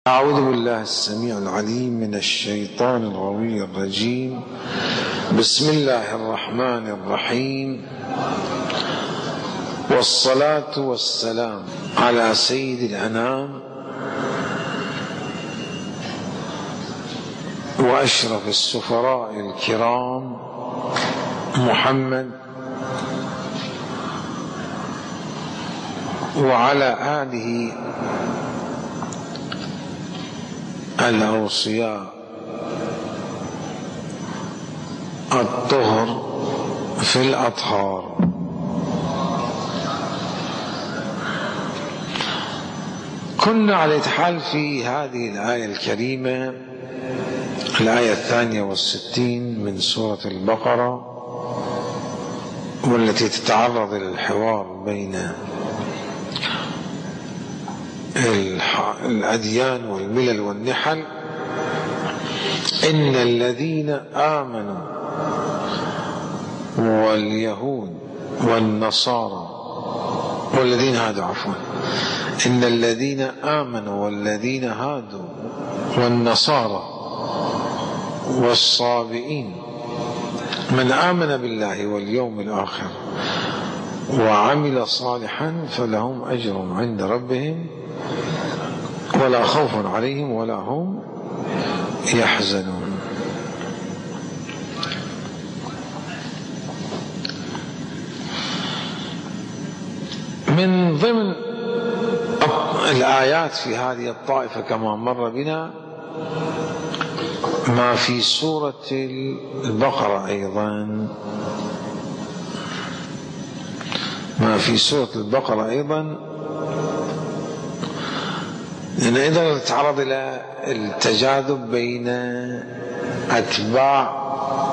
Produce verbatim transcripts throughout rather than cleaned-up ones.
أعوذ بالله السميع العليم من الشيطان الغوي الرجيم. بسم الله الرحمن الرحيم، والصلاة والسلام على سيد الأنام وأشرف السفراء الكرام محمد وعلى آله الأوصياء الطهر في الأطهار. كنا على حال في هذه الآية الكريمة، الآية الثانية والستين من سورة البقرة، والتي تتعرض للحوار بين الأديان والملل والنحل. إن الذين آمنوا واليهود والنصارى والذين هادوا عفوا إن الذين آمنوا والذين هادوا والنصارى والصابئين من آمن بالله واليوم الآخر وعمل صالحا فلهم أجر عند ربهم ولا خوف عليهم ولا هم يحزنون. من ضمن الآيات في هذه الطائفة كما مر بنا ما في سورة البقرة أيضا ما في سورة البقرة أيضا لأن إذا نتعرض إلى التجاذب بين أتباع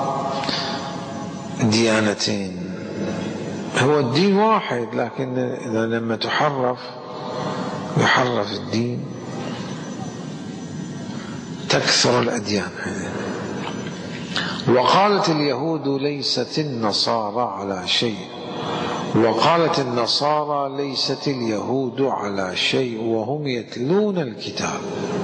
ديانتين. هو الدين واحد، لكن إذا لما تحرف يحرف الدين تكثر الأديان. وقالت اليهود ليست النصارى على شيء وقالت النصارى ليست اليهود على شيء وهم يتلون الكتاب.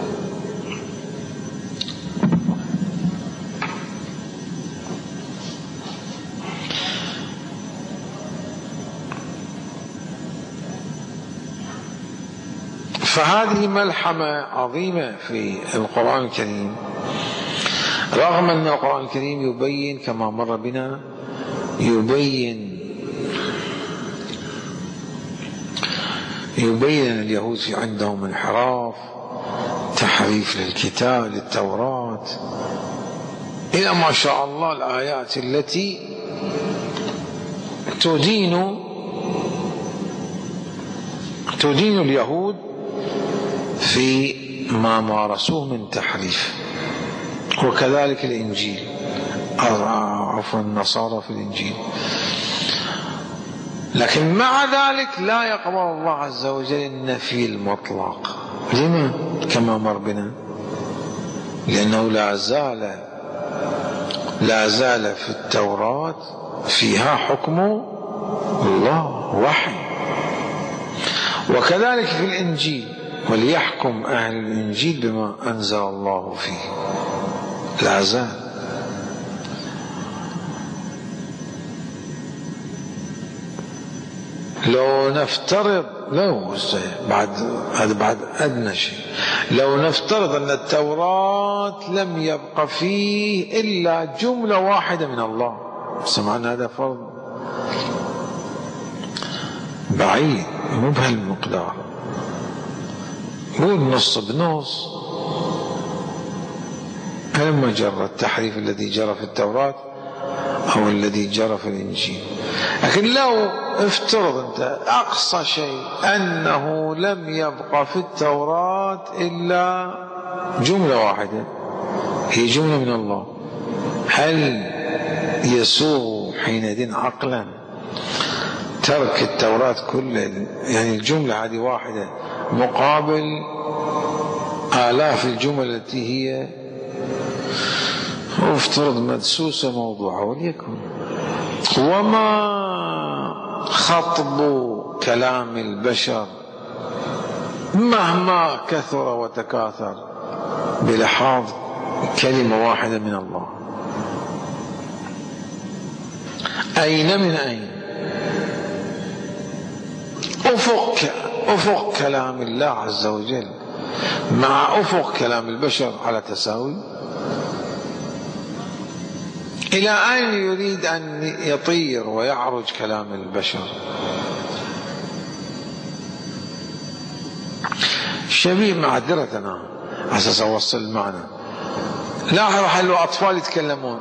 فهذه ملحمة عظيمة في القرآن الكريم، رغم أن القرآن الكريم يبين كما مر بنا يبين يبين أن اليهود في عندهم انحراف، تحريف للكتاب للتوراة، إلى ما شاء الله الآيات التي تدين تدين اليهود في ما مارسوه من تحريف. وكذلك الإنجيل، عفوا النصارى في الإنجيل. لكن مع ذلك لا يقبل الله عز وجل النفي المطلق. لما؟ كما مر بنا لأنه لا زال لا زال في التوراة فيها حكم الله وحي، وكذلك في الإنجيل وليحكم أهل الإنجيل بما أنزل الله فيه. لا زال. لو نفترض لو بعد هذا بعد أدنى شيء لو نفترض أن التوراة لم يبق فيه إلا جملة واحدة من الله، سمعنا هذا فرض بعيد مو بهالمقدار، مو نص بنص. لما جرى التحريف الذي جرى في التوراة أو الذي جرى في الإنجيل. لكن لو افترض أنت أقصى شيء أنه لم يبقى في التوراة إلا جملة واحدة هي جملة من الله، هل يسوغ حينئذ عقلا ترك التوراة كلها؟ يعني الجملة هذه واحدة مقابل آلاف الجمل التي هي افترض مدسوسة موضوعة وليكن. وما خطب كلام البشر مهما كثر وتكاثر بلحاظ كلمة واحدة من الله. أين من أين؟ أفق أفق كلام الله عز وجل مع أفق كلام البشر على تساوي. إلى أين يريد أن يطير ويعرج كلام البشر؟ شبيه معذرتنا أساس أوصل المعنى. لاحظوا حلو أطفال يتكلمون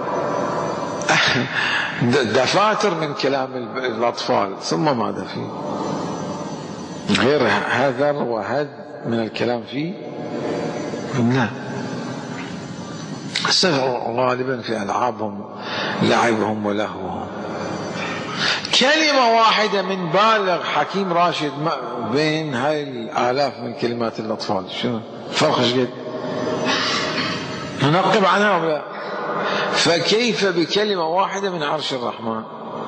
دفاتر من كلام الأطفال، ثم ماذا فيه غير هذر وهد من الكلام فيه؟ لا، استغرقوا غالبا في ألعابهم لعبهم ولهوهم. كلمة واحدة من بالغ حكيم راشد بين هاي الآلاف من كلمات الأطفال، شنو فرق؟ ايش قد ننقب عنها ولا؟ فكيف بكلمة واحدة من عرش الرحمن؟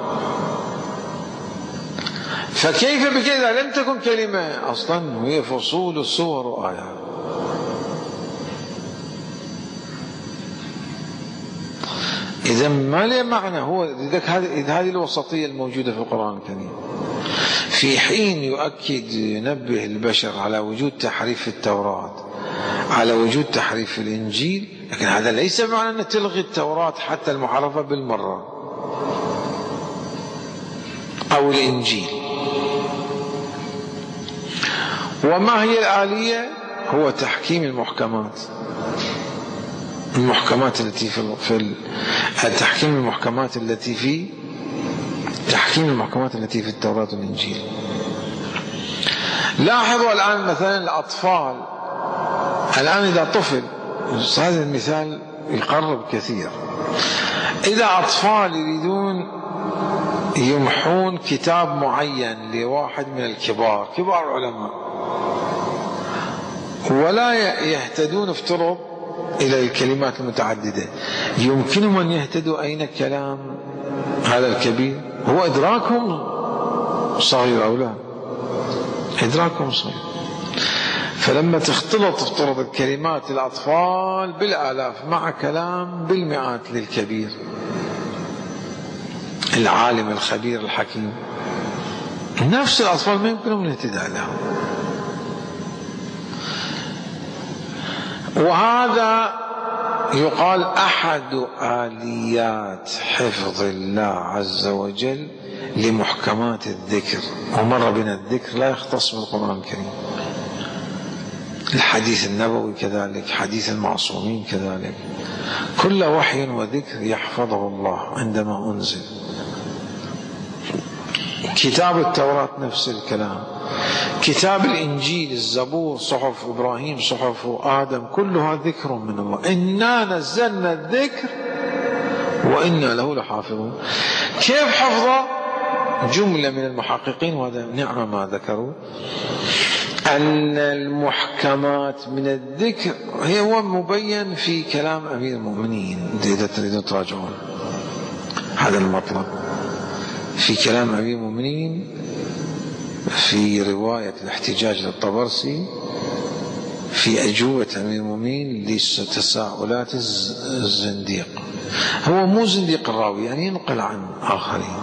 فكيف بكذا لم تكن كلمة أصلا، هي فصول الصور وآيات. إذا ما له معنى. هو لذلك هذه الوسطية الموجودة في القرآن الكريم. في حين يؤكد ينبه البشر على وجود تحريف في التوراة، على وجود تحريف في الإنجيل، لكن هذا ليس معنى أن تلغي التوراة حتى المحرفة بالمرة أو الإنجيل. وما هي الآلية؟ هو تحكيم المحكمات المحكمات التي في في تحكيم المحكمات التي في تحكيم المحكمات التي في التوراة والإنجيل. لاحظوا الآن مثلا الأطفال، الآن إذا طفل، هذا المثال يقرب كثير، إذا أطفال يريدون يمحون كتاب معين لواحد من الكبار كبار العلماء ولا يهتدون افترض إلى الكلمات المتعددة، يمكنهم أن يهتدوا أين كلام هذا الكبير؟ هو إدراكهم صغير أو لا؟ إدراكهم صغير. فلما تختلط افترض الكلمات الأطفال بالآلاف مع كلام بالمئات للكبير العالم الخبير الحكيم، نفس الأطفال ما يمكنهم الاهتداء لهم. وهذا يقال أحد آليات حفظ الله عز وجل لمحكمات الذكر. ومر بنا الذكر لا يختص بالقرآن الكريم، الحديث النبوي كذلك، حديث المعصومين كذلك، كل وحي وذكر يحفظه الله عندما أنزل. كتاب التوراة نفس الكلام، كتاب الإنجيل، الزبور، صحف إبراهيم، صحف آدم، كلها ذكر من الله. إنا نزلنا الذكر وإنا له لحافظون. كيف حفظه؟ جملة من المحققين، وهذا نعمة ما ذكروا، أن المحكمات من الذكر هي هو مبين في كلام أمير المؤمنين. إذا تريدون تراجعون هذا المطلب في كلام أمير المؤمنين، في رواية الاحتجاج للطبرسي، في أجوبة أمير المؤمنين لتساؤلات الزنديق. هو مو زنديق الراوي، يعني ينقل عن آخرين.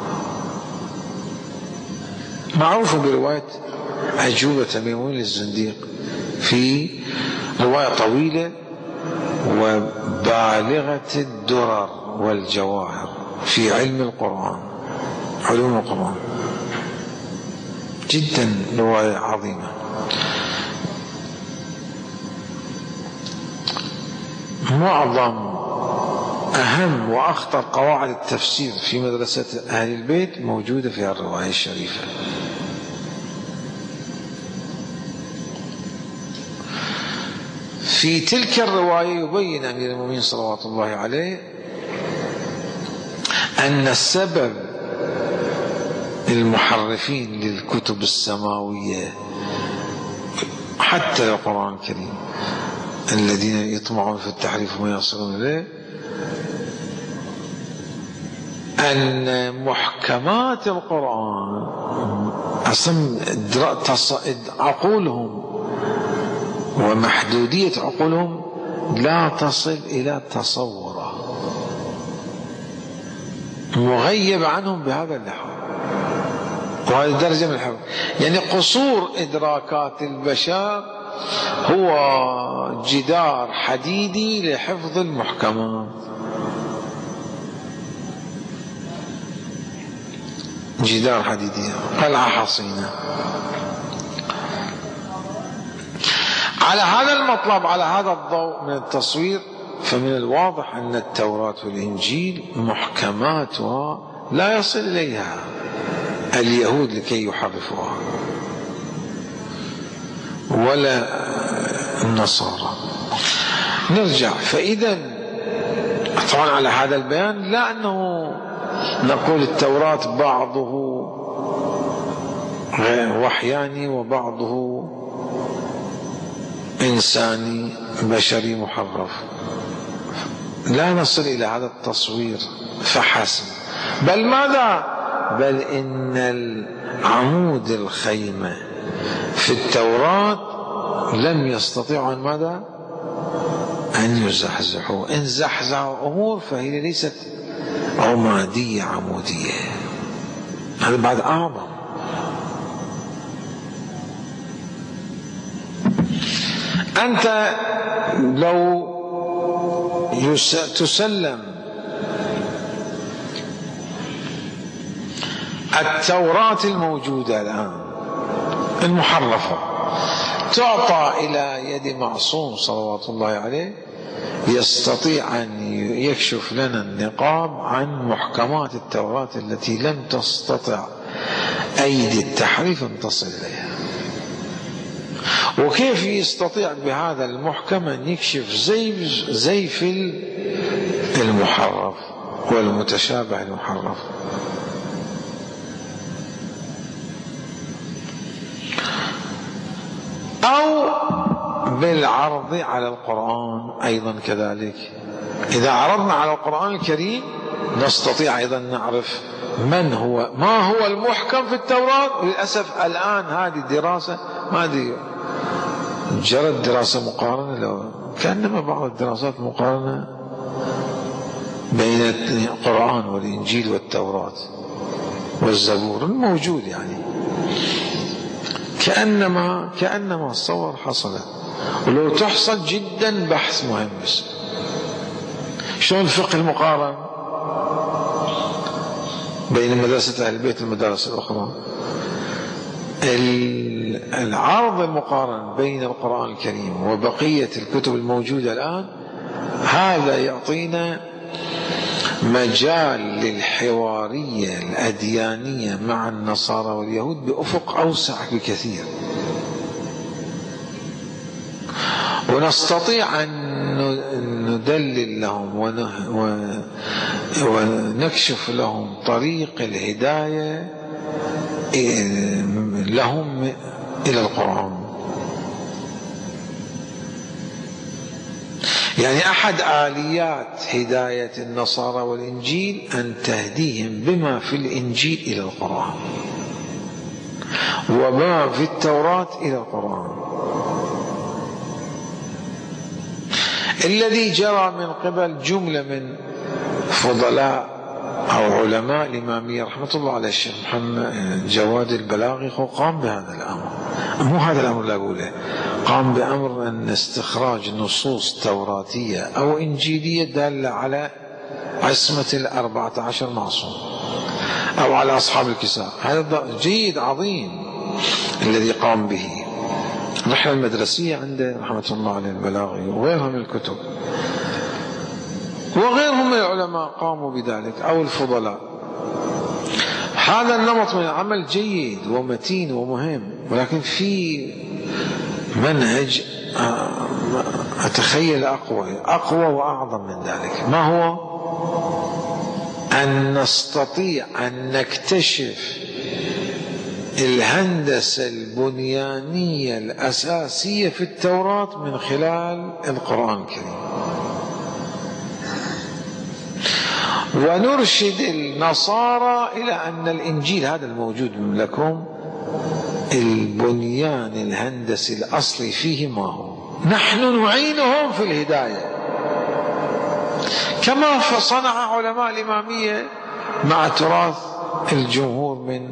معروف برواية أجوبة أمير المؤمنين للزنديق، في رواية طويلة وبالغة الدرر والجواهر في علم القرآن، علوم القرآن، جدا رواية عظيمة. معظم أهم وأخطر قواعد التفسير في مدرسة أهل البيت موجودة في الرواية الشريفة. في تلك الرواية يبين أمير المؤمنين صلوات الله عليه أن السبب المحرفين للكتب السماوية حتى القرآن الكريم الذين يطمعون في التحريف وما يصلون إليه، أن محكمات القرآن أصلا عقولهم ومحدودية عقولهم لا تصل إلى تصوره، مغيب عنهم بهذا اللحاظ. وهذه درجة من الحفظ، يعني قصور إدراكات البشر هو جدار حديدي لحفظ المحكمات، جدار حديدي، قلعة حصينة. على هذا المطلب، على هذا الضوء من التصوير، فمن الواضح أن التوراة والإنجيل محكماتها لا يصل إليها اليهود لكي يحرفوها، ولا النصارى. نرجع، فإذا طبعا على هذا البيان لا أنه نقول التوراة بعضه وحياني وبعضه إنساني بشري محرف، لا نصل إلى هذا التصوير فحسب، بل ماذا؟ بل إن العمود الخيمة في التوراة لم يستطيعوا أن ماذا؟ أن يزحزحوا. إن زحزحوا أمور فهي ليست عمادية عمودية، هذا بعد أعظم. أنت لو تسلم التوراة الموجودة الآن المحرفة تعطى إلى يد معصوم صلوات الله عليه، يستطيع أن يكشف لنا النقاب عن محكمات التوراة التي لم تستطع أيدي التحريف أن تصل إليها. وكيف يستطيع بهذا المحكم أن يكشف زيف زيف المحرف والمتشابه المحرف؟ أو بالعرض على القرآن أيضا كذلك. إذا عرضنا على القرآن الكريم نستطيع أيضا نعرف من هو ما هو المحكم في التوراة. وللأسف الآن هذه الدراسة ما أدري جرت دراسة مقارنة، لو كأنما بعض الدراسات مقارنة بين القرآن والإنجيل والتوراة والزبور الموجود، يعني كأنما كأنما الصور حصلت. ولو تحصل جدا بحث مهم. بس شلون الفقه المقارن بين مدرسة أهل البيت والمدارس الأخرى؟ العرض المقارن بين القرآن الكريم وبقية الكتب الموجودة الآن، هذا يعطينا مجال للحوارية الأديانية مع النصارى واليهود بأفق أوسع بكثير، ونستطيع أن ندلل لهم ونكشف لهم طريق الهداية لهم إلى القرآن. يعني أحد آليات هداية النصارى والإنجيل أن تهديهم بما في الإنجيل إلى القرآن، وما في التوراة إلى القرآن. الذي جرى من قبل جملة من فضلاء أو علماء الإمامية رحمة الله على الشيخ محمد جواد البلاغي قام بهذا الأمر. مو هذا الأمر لا أقوله، قام بأمر أن استخراج نصوص توراتية أو إنجيلية دالة على عصمة الأربعة عشر معصوم أو على أصحاب الكساء. هذا جيد عظيم الذي قام به. الرحلة المدرسية عنده رحمة الله عليه البلاغي وغيرها من الكتب، وغيرهم من العلماء قاموا بذلك أو الفضلاء. هذا النمط من العمل جيد ومتين ومهم، ولكن في منهج أتخيل أقوى أقوى وأعظم من ذلك. ما هو؟ أن نستطيع أن نكتشف الهندسة البنيانية الأساسية في التوراة من خلال القرآن الكريم، ونرشد النصارى إلى أن الإنجيل هذا الموجود لكم البنيان الهندسي الأصلي فيه ما هو. نحن نعينهم في الهداية، كما صنع علماء الإمامية مع تراث الجمهور من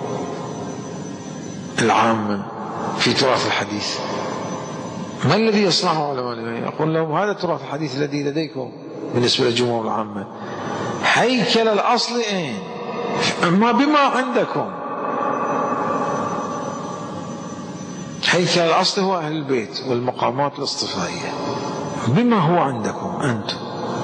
العامة في تراث الحديث. ما الذي يصنعه علماء الإمامية؟ يقول لهم هذا تراث الحديث الذي لديكم بالنسبة للجمهور العامة، هيكل الأصل أين؟ أما بما عندكم هيكل الأصل هو أهل البيت والمقامات الاصطفائية، بما هو عندكم أنتم،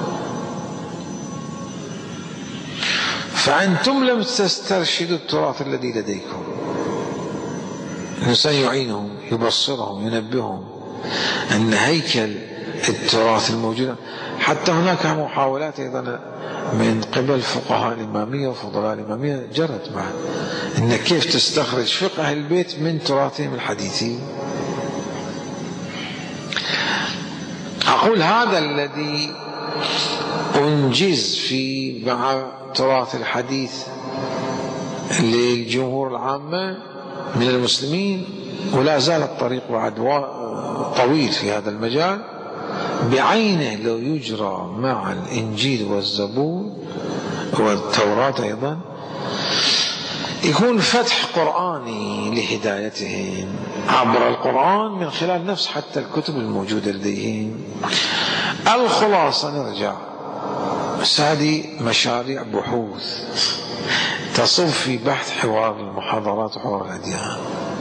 فأنتم لم تسترشدوا التراث الذي لديكم. الإنسان يعينهم، يبصرهم، ينبههم أن هيكل التراث الموجود. حتى هناك محاولات أيضا من قبل فقهاء الإمامية وفضلاء الإمامية جرت بعد أن كيف تستخرج فقه أهل البيت من تراثهم الحديثي. أقول هذا الذي أنجز في مع تراث الحديث للجمهور العامة من المسلمين، ولا زال الطريق بعد طويل في هذا المجال، بعينه لو يجرى مع الإنجيل والزبور والتوراة أيضا يكون فتح قرآني لهدايتهم عبر القرآن من خلال نفس حتى الكتب الموجودة لديهم. الخلاصة نرجع، هذه مشاريع بحوث تصب في بحث حوار المحاضرات وحوار الأديان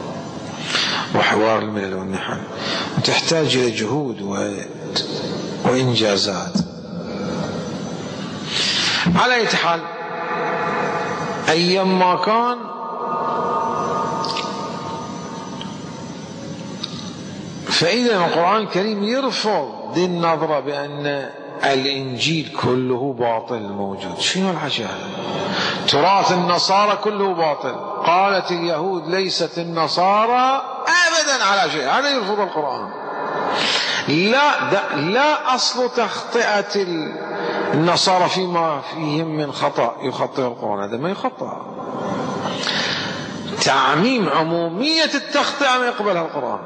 وحوار الملل والنحل، وتحتاج إلى جهود و... وإنجازات. على أي حال، أيما كان فإذا القرآن الكريم يرفض دي النظرة بأن الإنجيل كله باطل موجود. شنو الحكي هذا؟ تراث النصارى كله باطل، قالت اليهود ليست النصارى أبدا على شيء، هذا يرفض القرآن. لا لا أصل تخطئة النصارى فيما فيهم من خطأ يخطئ القرآن، هذا ما يخطئ. تعميم عمومية التخطئة ما يقبلها القرآن،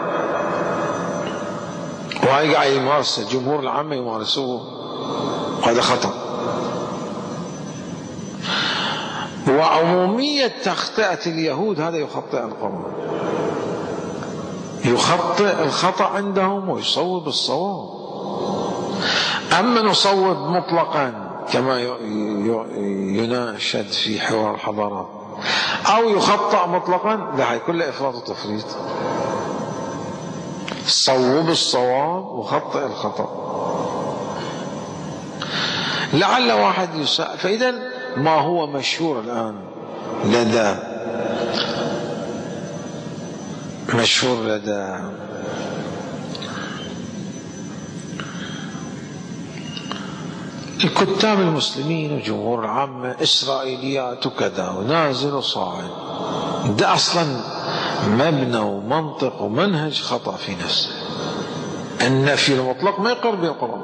وهي قاعد يمارس جمهور العامة يمارسوه، هذا خطأ. وعمومية تخطئة اليهود هذا يخطئ القرآن، يخطئ الخطأ عندهم ويصوب الصواب. أما نصوب مطلقا كما يناشد في حوار الحضارات أو يخطأ مطلقا، لا، هي كله إفراط وتفريط. صوب الصواب وخطئ الخطأ. لعل واحد يسأل، فإذا ما هو مشهور الآن لدى مشهور لدى الكتاب المسلمين وجمهور العامة إسرائيليات وكذا ونازل وصاعد، ده أصلا مبنى ومنطق ومنهج خطأ في نفسه. النفي المطلق ما يقر به القرآن.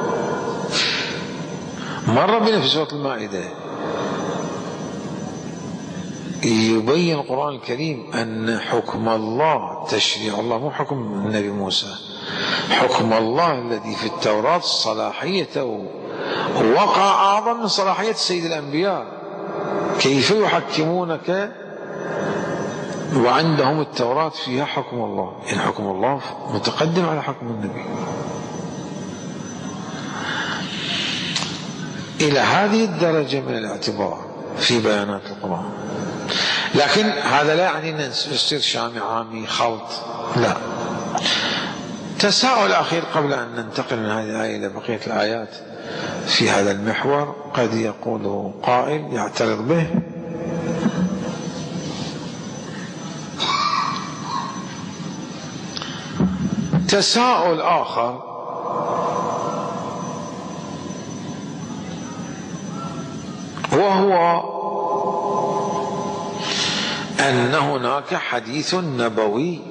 مرة بنا في سورة المائدة يبين القرآن الكريم أن حكم الله تشريع الله، مو حكم النبي موسى، حكم الله الذي في التوراة صلاحيته وقع أعظم من صلاحية سيد الأنبياء. كيف يحكمونك وعندهم التوراة فيها حكم الله؟ إن حكم الله متقدم على حكم النبي. إلى هذه الدرجة من الاعتبار في بيانات القرآن. لكن هذا لا يعني أن يصير شامي عامي خلط، لا. تساؤل أخير قبل أن ننتقل من هذه الآية إلى بقية الآيات في هذا المحور قد يقوله قائل يعترض به: تساؤل آخر وهو أن هناك حديث نبوي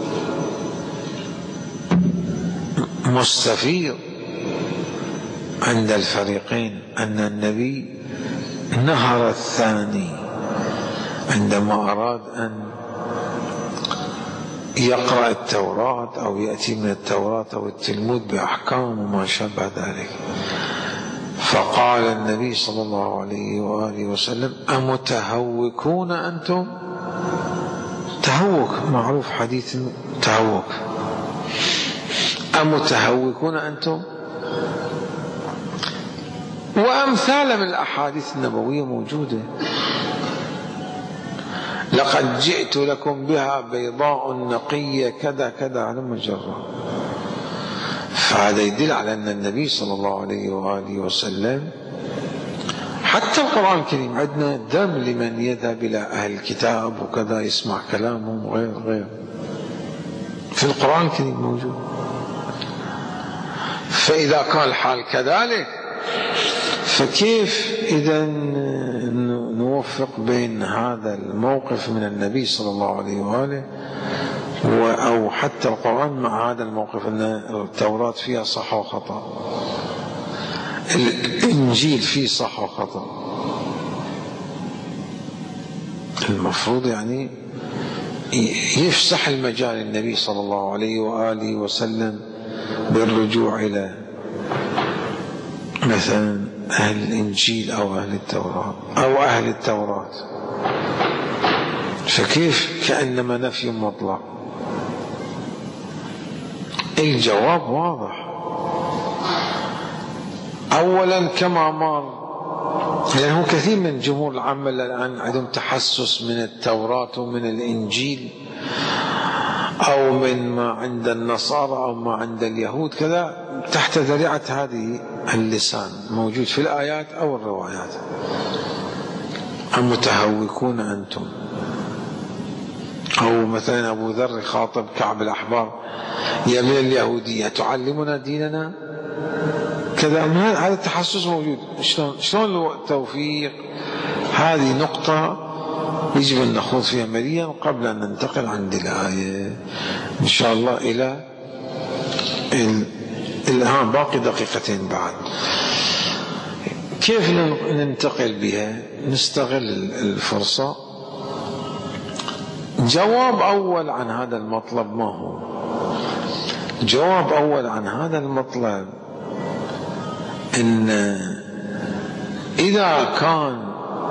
مستفيض عند الفريقين أن النبي نهر الثاني عندما أراد أن يقرأ التوراة أو يأتي من التوراة أو التلمود بأحكام وما شابه ذلك. فقال النبي صلى الله عليه وآله وسلم: أمتهوكون أنتم؟ تهوك معروف، حديث تهوك. أمتهوكون أنتم؟ وأمثال من الأحاديث النبوية موجودة. لقد جئت لكم بها بيضاء نقية كذا كذا على مجرة. فهذا يدل على أن النبي صلى الله عليه وآله وسلم، حتى القرآن الكريم عندنا دم لمن يذهب إلى أهل الكتاب وكذا يسمع كلامهم وغير غير في القرآن الكريم موجود. فإذا كان الحال كذلك، فكيف إذا نوفق بين هذا الموقف من النبي صلى الله عليه وآله أو حتى القرآن مع هذا الموقف أن التوراة فيها صح وخطأ، الإنجيل فيه صح وخطأ؟ المفروض يعني يفسح المجال النبي صلى الله عليه وآله وسلم بالرجوع إلى مثلا أهل الإنجيل أو أهل التوراة أو أهل التوراة. فكيف كأنما نفي مطلق؟ الجواب واضح. أولا كما مر، لأنه يعني كثير من جمهور العامة الآن عندهم تحسس من التوراة ومن الإنجيل أو من ما عند النصارى أو ما عند اليهود كذا تحت ذريعة هذه اللسان موجود في الآيات أو الروايات. أم متهوكون أنتم؟ أو مثلا أبو ذر خاطب كعب الأحبار: يا من اليهودية تعلمنا ديننا كذا. هذا التحسس موجود. شلون شلون التوفيق؟ هذه نقطة يجب أن نخوض فيها مليا قبل أن ننتقل عند الآية إن شاء الله إلى الآن. باقي دقيقتين بعد. كيف ننتقل بها؟ نستغل الفرصة. جواب أول عن هذا المطلب ما هو؟ جواب أول عن هذا المطلب إن إذا كان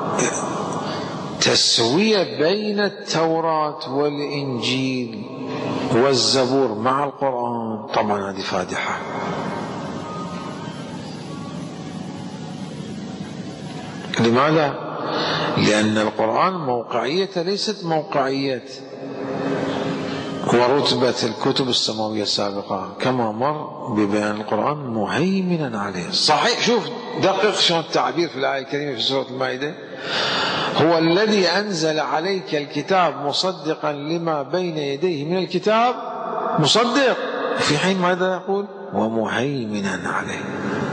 تسوية بين التوراة والإنجيل والزبور مع القرآن، طبعا هذه فادحة. لماذا؟ لأن القرآن موقعية ليست موقعية ورتبة الكتب السماوية السابقة، كما مر ببيان القرآن مهيمنا عليه. صحيح، شوف دقق شلون التعبير في الآية الكريمة في سورة المائدة: هو الذي أنزل عليك الكتاب مصدقا لما بين يديه من الكتاب، مصدق، في حين ماذا يقول؟ ومهيمنا عليه.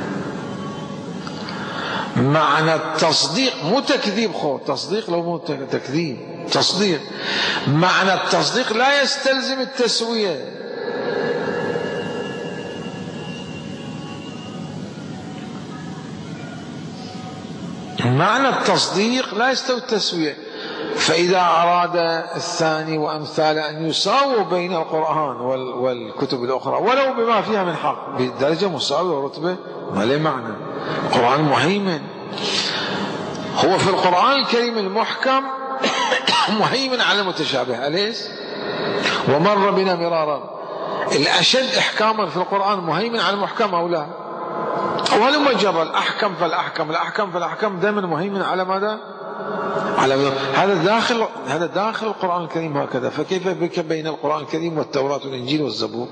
معنى التصديق مو تكذيب، خو تصديق لو مو تكذيب، تصديق. معنى التصديق لا يستلزم التسوية. معنى التصديق لا يستوي التسوية. فإذا أراد الثاني وأمثاله أن يساووا بين القرآن والكتب الأخرى ولو بما فيها من حق بدرجة مساوية ورتبة، ما له معنى. القرآن مهيمن، هو في القرآن الكريم المحكم مهيمن على المتشابه، أليس؟ ومر بنا مرارا. الأشد إحكاما في القرآن مهيمن على المحكم أو لا؟ ولما جرى الأحكم فالأحكم الأحكم فالأحكم دائما مهيمن على ماذا؟ على ماذا؟ هذا داخل هذا داخل القرآن الكريم هكذا. فكيف بك بين القرآن الكريم والتوراة والإنجيل والزبور؟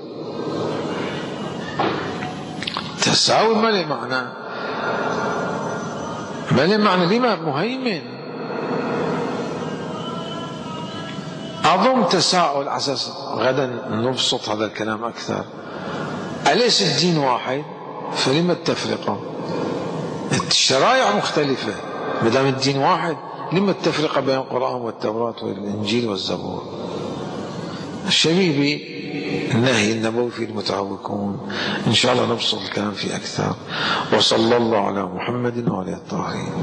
تساوي ما له معنى، ما له معنى. لما؟ مهيمن. أظن تساؤل على أساس غدا نبسط هذا الكلام أكثر. أليس الدين واحد؟ فلما التفرقة؟ الشرائع مختلفة. ما دام الدين واحد لما التفرقة بين القرآن والتوراة والإنجيل والزبور؟ الشبيه بالنهي النبوي في المتهوكون. إن شاء الله نبسط الكلام فيه أكثر. وصلى الله على محمد وعلى الطاهرين.